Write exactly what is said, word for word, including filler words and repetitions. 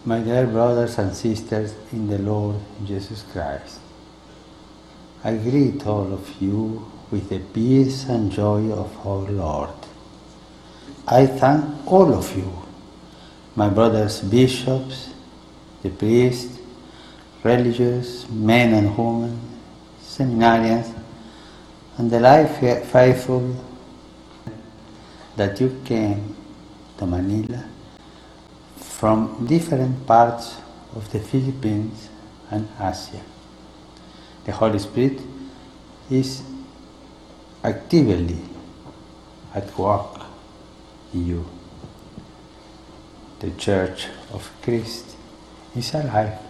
My dear brothers and sisters in the Lord Jesus Christ, I greet all of you with the peace and joy of our Lord. I thank all of you, my brothers bishops, the priests, religious, men and women, seminarians, and the life faithful, that you came to Manila from different parts of the Philippines and Asia. The Holy Spirit is actively at work in you. The Church of Christ is alive.